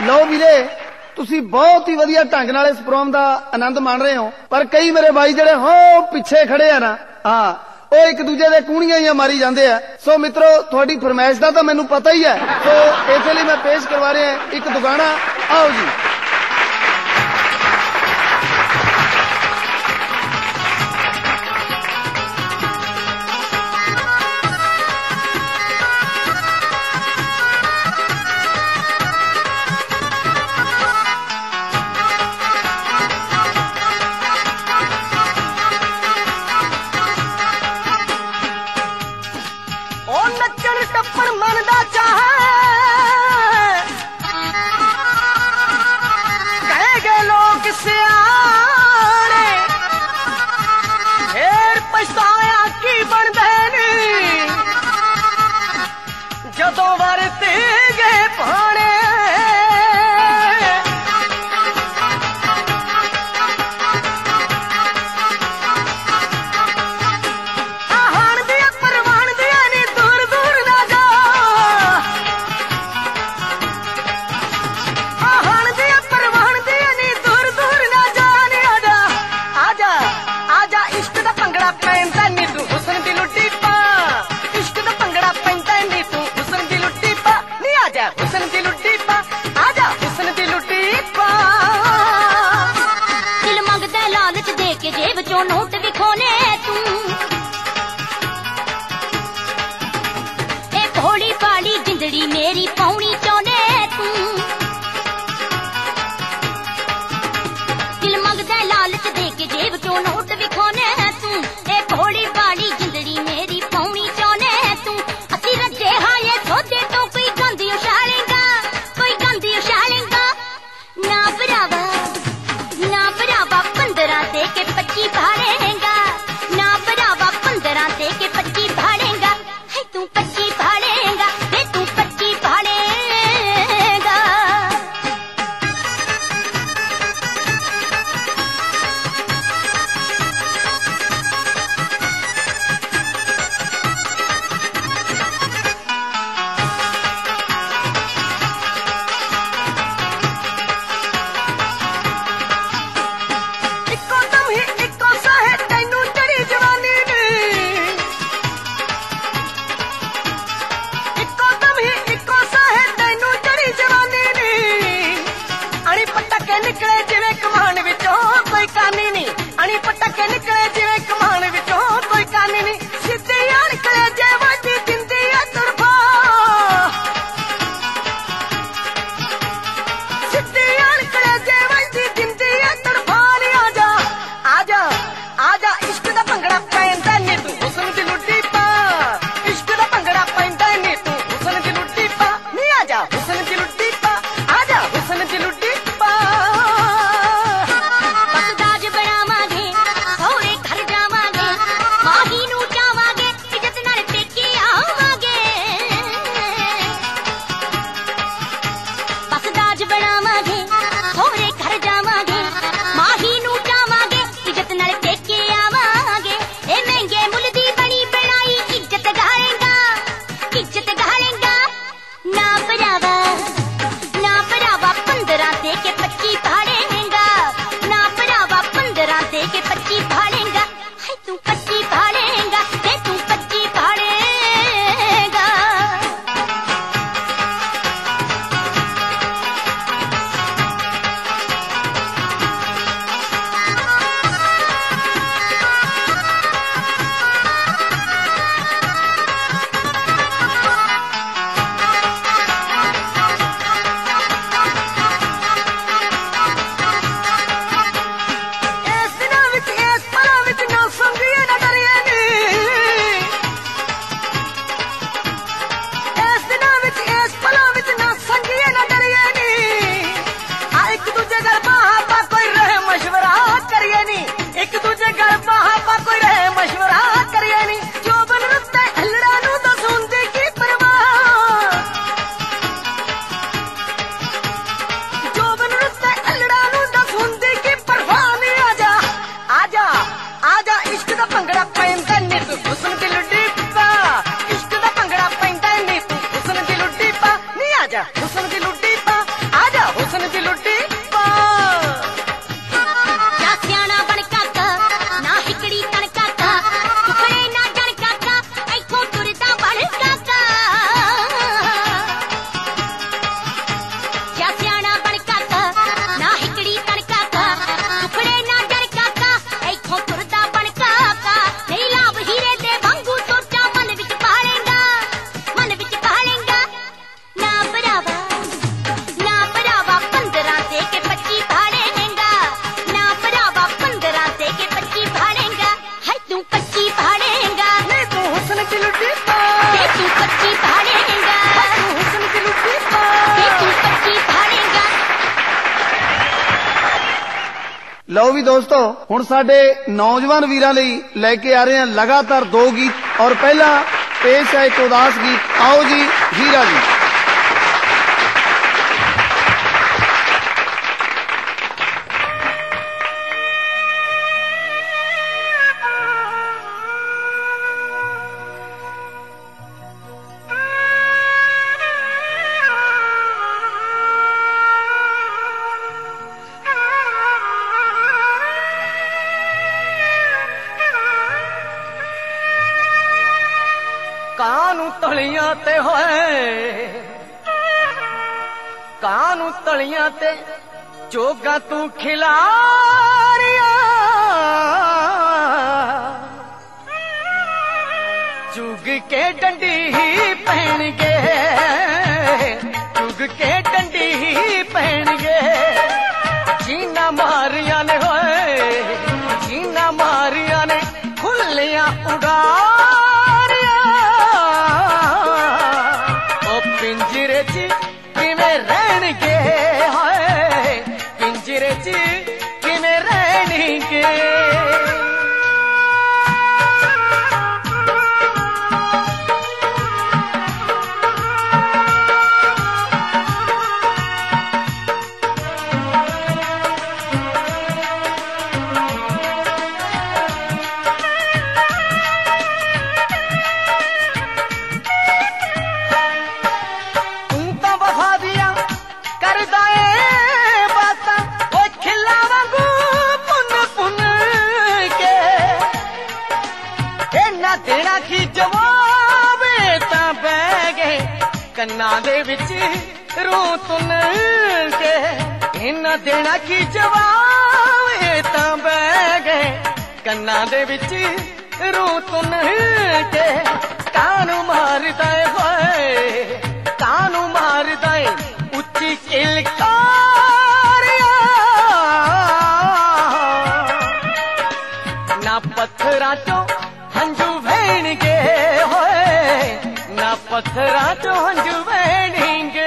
लो वीरे तुसी बहुत ही वधिया ढंग नाल इस प्रोग्राम का आनंद मान रहे हो, पर कई मेरे भाई जेडे हो पिछे खड़े है ना, हाँ वो एक दूजे दे कूणियां ही मारी जाते हैं। सो मित्रों थोड़ी फरमाइश का तो मैनू पता ही है, तो इसलिए मैं पेश करवा रहे हैं एक दुगाना। आओ जी। नोट दिखोने तू ए भोली भाली जिंदड़ी मेरी पाउनी चाहने तू, दिल मंगदा लालच दे के जेब चो नोट दिखोने तू, ए भोली भाली जिंदड़ी मेरी पाउनी चाहने तू। असी रजे हाये सोदे तो कोई गंदी उछालेगा, कोई गंदी उछालेगा ना भरावा, ना भरावा 15 दे के 25 भाड़ेगा, ना भरावा 15 दे के 25 भाड़ेगा, है तू 25 भाड़ेगा, है तू 25 भाड़ेगा। निकले जिवे कमान विचों कोई कानी नहीं, अणी पटके निकले जिवे कमान विचों कोई कानी नहीं, सीधी निकले जे वादी जिंदी तरफा, सीधी निकले जे वादी जिंदी तरफा। आजा आजा आजा इश्क दा भंगड़ा पैंदा नी तू हुस्न दी लुट्टी पा, इश्क दा भंगड़ा पैंदा नी तू हुस्न दी लुट्टी पा, नी आजा हुस्न दी लुट्टी पा, आजा हुस्न दी लुट्टी आजा हुस्न दी लुट्टी पा, आजा लो भी दोस्तों हुण साडे नौजवान वीरां लई लैके आ रहे हैं लगातार 2 गीत और पहला पेश है एक उदास गीत। आओ जी हीरा जी। कानू तलियां ते होए कानू तलियां ते जोगा तू खिलारिया चुग के डंडी ही पहन गे चुग के डंडी ही पहन गे जीना मारिया ने होए जीना मारिया ने खुलियां उड़ा पिंजरे च किवें रहणगे हाय पिंजरे च किवें रहणगे देना की जवाब तां बह गए कन्ना दे विच रू तुन के इन्ना देना की जवाब तां बह गए कन्ना दे विच रू तुन के कानू मारदा होए कानू मारदा उच्ची किलकारिया ना पत्थरां चों हंजू बहणगे होए ना पत्थरां चों हंजू बहणगे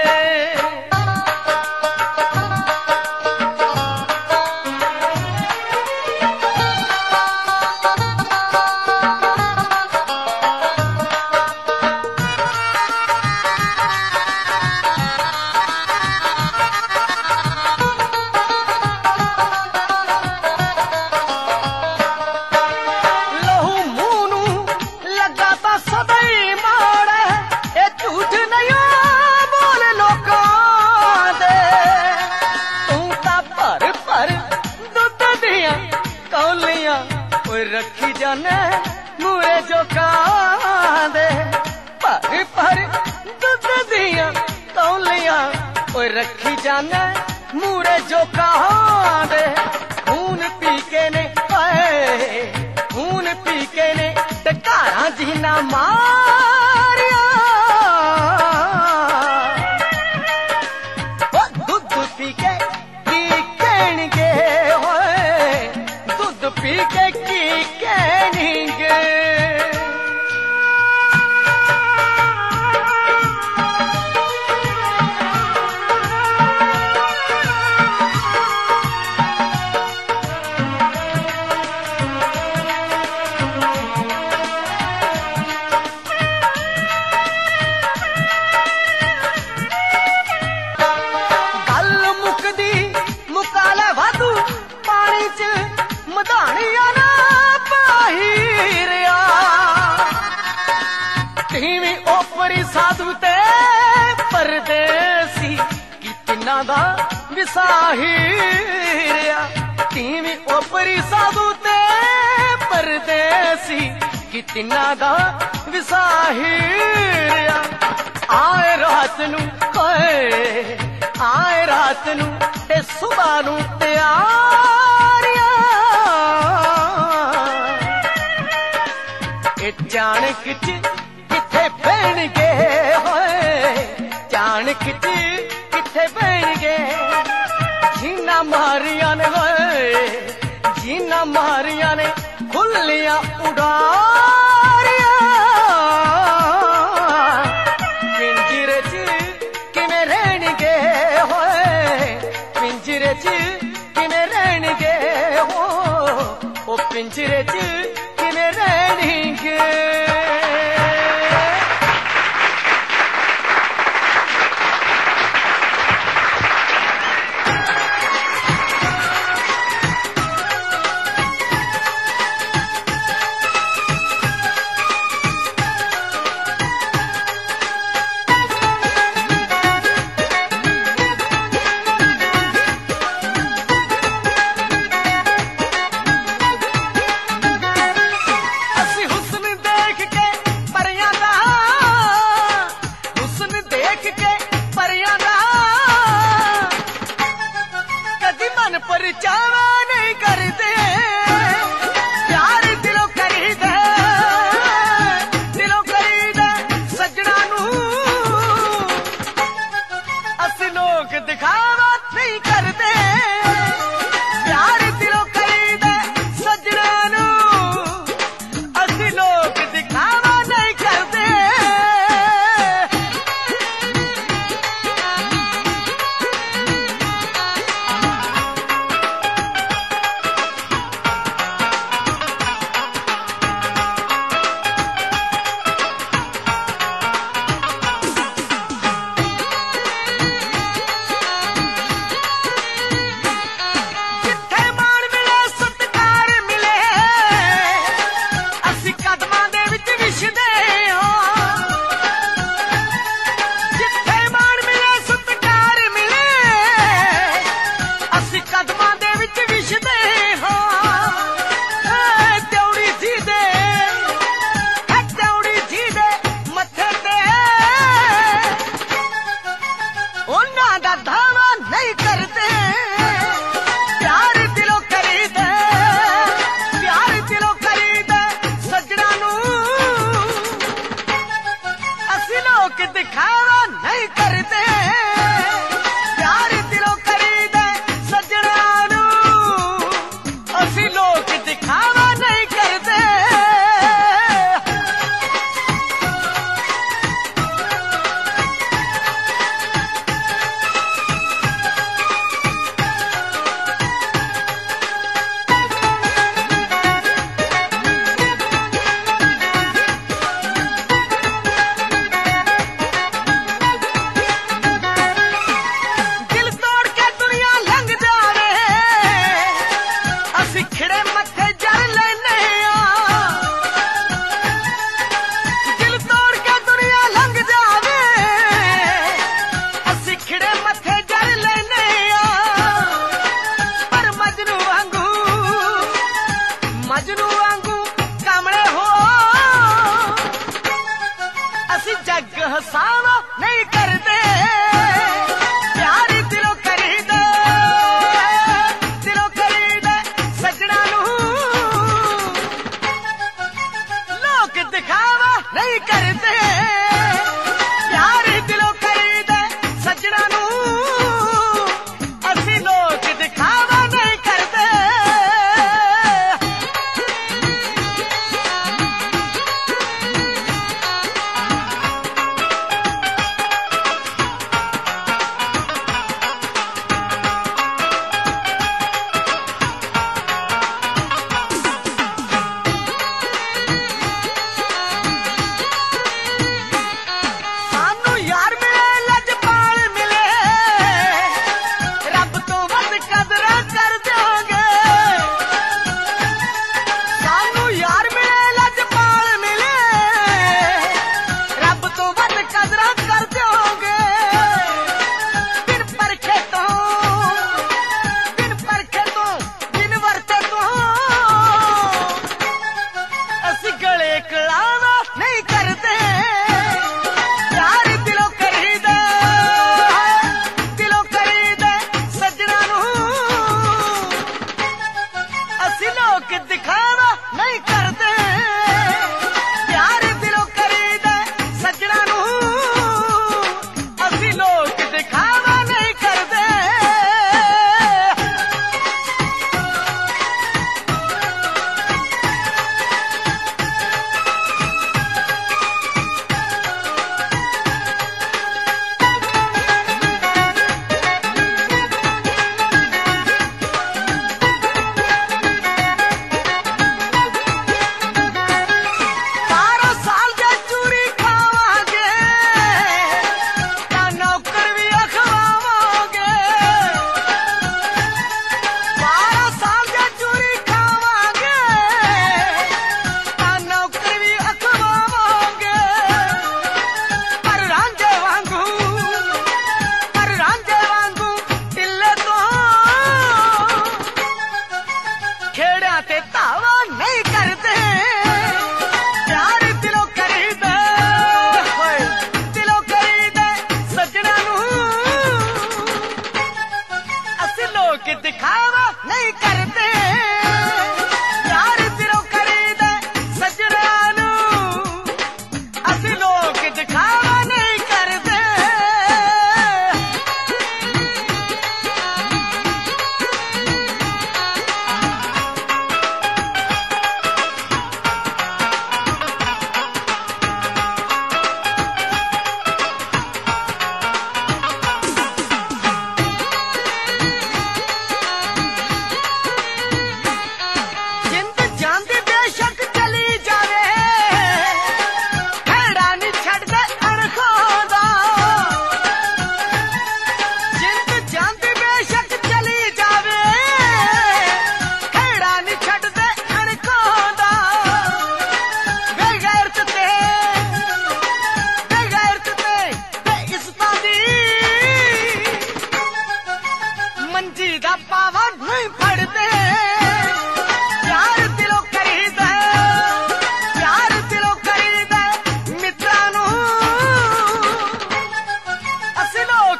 रखी जाने मूरे जो कांदे पर पर दुध दिया कौलियां ओए रखी जाने मूरे जो कांदे खून पी के ने खून पी के ने टकारा जीना मारिया दूध पी के की कहणगे होए दूध पी के मधानिया ना पाहिरिया तीवी ओपरी साधु ते परदेसी कितना दा विसाहिरिया तीवी ओपरी साधु ते परदेसी कितना दा विसाहिरिया आए रात नू आए रात नू ते सुबह नू तैयारिया चाणक च किथे बहणगे होए चाणक च किथे बहणगे जीना मारिया ने होए जीना मारिया ने खुलियां उड़ारिया पिंजरे च किवें रहणगे होए पिंजरे च ਕਿਵੇਂ ਰਹਿਣਗੇ ਉਹ ਪਿੰਜਰੇ 'ਚ ਕਿਵੇਂ ਰਹਿਣਗੇ।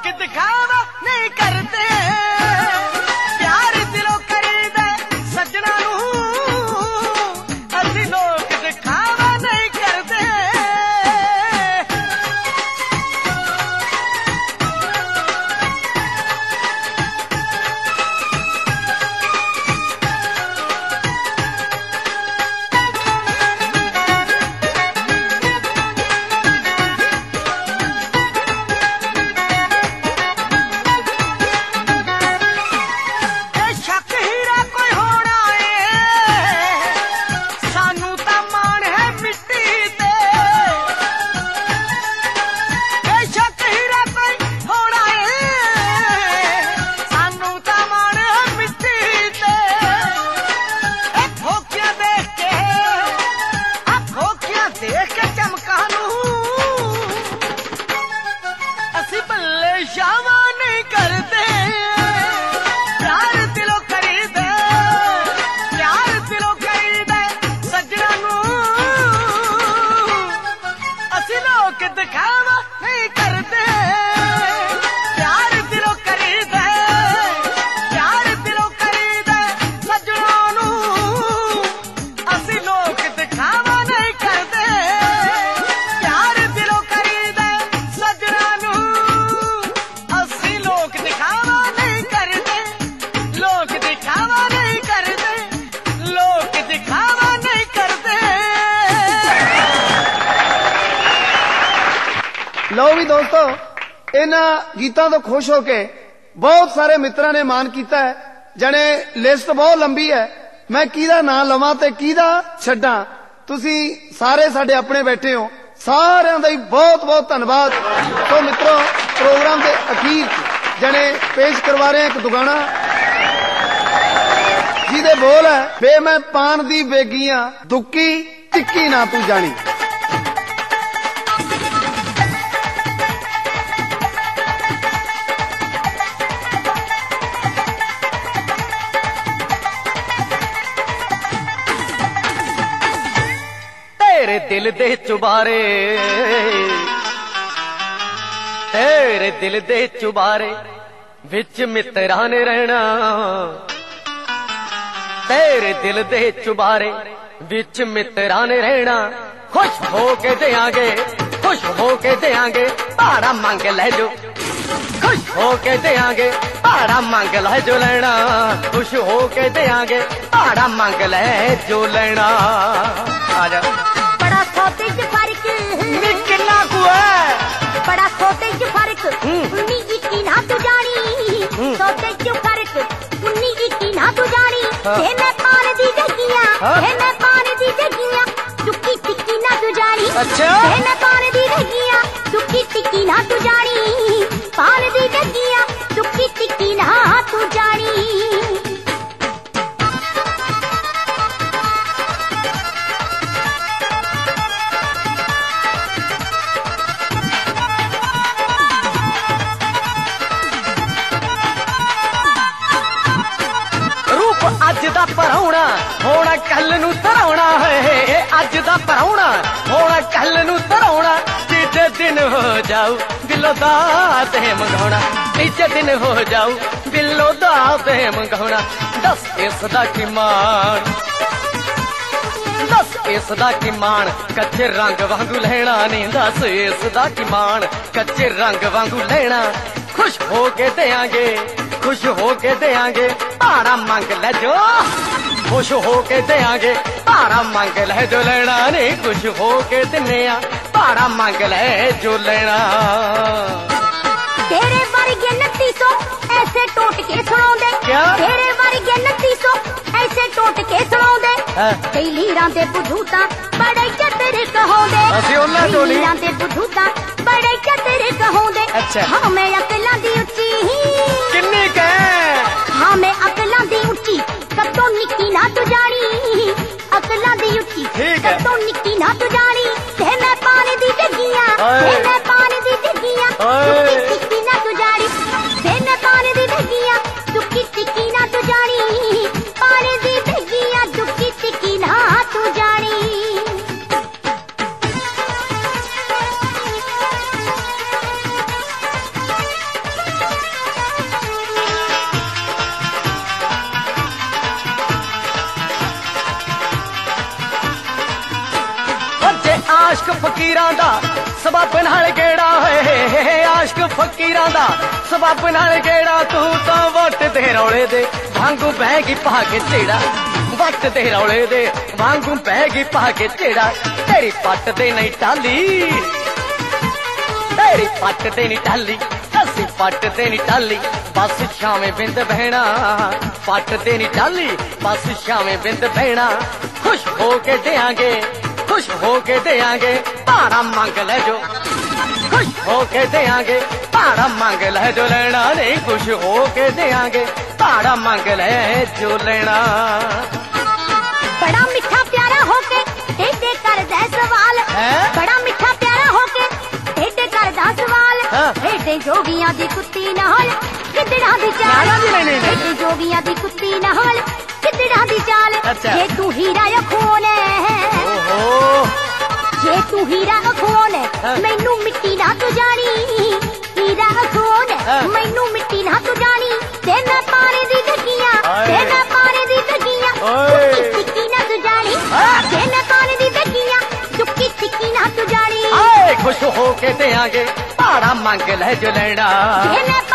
लोग दिखावा नहीं करते प्यार दिलों करीदा सजना असि लोग दिखावा नहीं करते ਲਓ ਵੀ ਦੋਸਤੋ ਇਹਨਾਂ ਗੀਤਾਂ ਤੋਂ ਖੁਸ਼ ਹੋ ਕੇ ਬਹੁਤ ਸਾਰੇ ਮਿੱਤਰਾਂ ਨੇ ਮਾਨ ਕੀਤਾ ਹੈ ਜਣੇ ਲਿਸਟ ਬਹੁਤ ਲੰਬੀ ਹੈ ਮੈਂ ਕਿਹਦਾ ਨਾਂ ਲਵਾਂ ਤੇ ਕਿਹਦਾ ਛੱਡਾਂ ਤੁਸੀਂ ਸਾਰੇ ਸਾਡੇ ਆਪਣੇ ਬੈਠੇ ਹੋ ਸਾਰਿਆਂ ਦਾ ਹੀ ਬਹੁਤ ਬਹੁਤ ਧੰਨਵਾਦ ਸੋ ਮਿੱਤਰੋ ਪ੍ਰੋਗਰਾਮ ਦੇ ਅਖੀਰ ਜਣੇ ਪੇਸ਼ ਕਰਵਾ ਰਹੇ ਇੱਕ ਦੁਗਾਣਾ ਜਿਹਦੇ ਬੋਲ ਹੈ ਵੇ ਮੈਂ ਪਾਨ ਦੀ ਬੇਗੀਆਂ ਦੁੱਕੀ ਟਿੱਕੀ ਨਾ ਤੂੰ ਜਾਣੀ तेरे दिल दे चुबारे तेरे दिल दे चुबारे विच मित्रा ने रहना तेरे दिल दे चुबारे विच मित्रा ने रहना खुश हो के देंगे खुश हो के देंगे भाड़ा मंग ले जो खुश हो के देंगे भाड़ा मंग ले जो लेना खुश हो के देंगे भाड़ा मंग ले जो लेना आ जा बड़ा छोटे च फर्क कितना कु है बड़ा छोटे च फर्क 19 ना तू जानी छोटे च फर्क 19 ना तू जानी हे मैं पान दी जगियां हे मैं पान दी जगियां दुखी टिक्की ना तू जानी अच्छा हे मैं पान दी जगियां दुखी टिक्की ना तू जानी पान दी जगियां दुखी टिक्की ना तू जानी अज दा पराउणा होना कल नू तराउणा है अज दा पराउणा होना कल नू तराउणा तीजे दिन हो जाऊ दिलो दा ते मंगाउणा तीजे दिन हो जाऊ दिलो दा ते मंगाउणा दस इसदा की मान दस इसदा की मान कच्चे रंग वांगू लेना नहीं दस इसदा की मान कच्चे रंग वांगू लेना खुश हो के देंगे खुश हो के देंगे भाड़ा मंग ले जो खुश हो के देंगे भाड़ा मंग ले जो लेना नहीं खुश हो के दिने भाड़ा मंग ले जो लेना तेरे वर्गे 2900 ऐसे टोट के सुनाउंदे तेरे वर्गे 2900 ऐसे टोट के सुनाउंदे कई लीरां दे बुझूता बड़े चतरे कहोंदे ਅਸੀਂ ਉਹਨਾਂ ਤੋਂ ਨਹੀਂ लीरां दे बुझूता बड़े चतरे कहोंदे अच्छा हां मैं अकलां दी उच्ची किन्नी कह हां मैं अकलां दी उच्ची कतों निक्की ना तू जानी अकलां दी उच्ची कतों निक्की ना तू जानी ते मैं पानी दी जगियां ते मैं पानी दी जगियां टिक्की ना तू जानी ते मैं पानी दी जगियां टिक्की ना तू जानी पानी दी जगियां टिक्की ना तू जानी ਆਸ਼ਕ ਫਕੀਰਾਂ ਦਾ ਸਬੱਬ ਨਾਲ ਗੇੜਾ ਹੋਏ ਆਸ਼ਕ ਫਕੀਰਾਂ ਦਾ ਸਬੱਬ ਨਾਲ ਗੇੜਾ ਤੂੰ ਤਾਂ ਵੱਟ ਦੇ ਰੌਲੇ ਦੇ ਵਾਂਗੂ ਬਹਿ ਗਈ ਪਾ ਕੇ ਝੇੜਾ ਵੱਟ ਦੇ ਰੌਲੇ ਦੇ ਵਾਂਗੂ ਬਹਿ ਗਈ ਪਾ ਕੇ ਝੇੜਾ ਤੇਰੀ ਪੱਟ ਦੇ ਨਹੀਂ ਟਾਲੀ ਤੇਰੀ ਪੱਟ ਤੇ ਨਹੀਂ ਟਾਲੀ ਅਸੀਂ ਪੱਟ ਤੇ ਨਹੀਂ ਟਾਲੀ ਬਸ ਸ਼ਾਵੇਂ ਬਿੰਦ ਬਹਿਣਾ ਪੱਟ ਤੇ ਨਹੀਂ ਟਾਲੀ ਬਸ ਸ਼ਾਵੇਂ ਬਿੰਦ ਬਹਿਣਾ ਖੁਸ਼ ਹੋ ਕੇ ਦਿਆਂਗੇ ਖੁਸ਼ ਹੋ ਕੇ ਦਿਆਂਗੇ ਭਾੜਾ ਮੰਗ ਲੈ ਜੋ ਖੁਸ਼ ਹੋ ਕੇ ਦਿਆਂਗੇ ਭਾੜਾ ਮੰਗ ਲੈ ਜੋ ਲੈਣਾ ਨਹੀਂ ਖੁਸ਼ ਹੋ ਕੇ ਦਿਆਂਗੇ ਭਾੜਾ ਮੰਗ ਲੈ ਜੋ ਲੈਣਾ ਬੜਾ ਮਿੱਠਾ ਪਿਆਰਾ ਹੋ ਕੇ ਢੇਡੇ ਕਰਦਾ ਸਵਾਲ ਬੜਾ ਮਿੱਠਾ ਪਿਆਰਾ ਹੋ ਕੇ ਢੇਡੇ ਕਰਦਾ ਸਵਾਲ ਢੇਡੇ ਜੋਗੀਆਂ ਦੀ ਕੁੱਤੀ ਨਾਲ ਕਿੱਦੜਾਂ ਦੀ ਚਾਲ ਢੇਡੇ ਜੋਗੀਆਂ ਦੀ ਕੁੱਤੀ ਨਾਲ ਕਿੱਦੜਾਂ ਦੀ ਚਾਲ ਜੇ ਤੂੰ ਹੀਰਾ ਅਖੋਨ ਜੇ ਤੂੰ ਹੀਰਾ ਅਖੋਨ ਮੈਨੂੰ ਮਿੱਟੀ ਨਾ ਤੂੰ ਜਾਣੀ ਹੀਰਾ ਅਖੋਨ ਮੈਨੂੰ ਮਿੱਟੀ ਨਾ ਤੂੰ ਜਾਣੀ ਤੇ ਮੈਂ ਪਾਰੇ ਦੀ ਡੱਕੀਆਂ ਤੇ ਮੈਂ ਪਾਰੇ ਦੀ ਡੱਕੀਆਂ ਟਿੱਕੀ ਨਾ ਤੂੰ ਜਾਣੀ ਤੇ ਮੈਂ ਪਾਰੇ ਦੀ ਡੱਕੀਆਂ ਚੁੱਕੀ ਟਿੱਕੀ ਨਾ ਤੂੰ ਜਾਣੀ ਖੁਸ਼ ਹੋ ਕੇ ਦਿਆਂਗੇ ਭਾੜਾ ਮੰਗ ਲੈ ਜੋ ਲੈਣਾ